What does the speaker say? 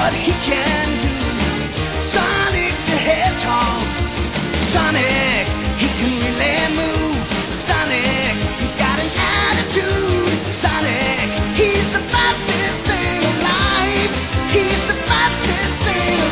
what he can do. Sonic the Hedgehog. Sonic, he can really move. Sonic, he's got an attitude. Sonic, he's the fastest thing alive. He's the fastest thing alive.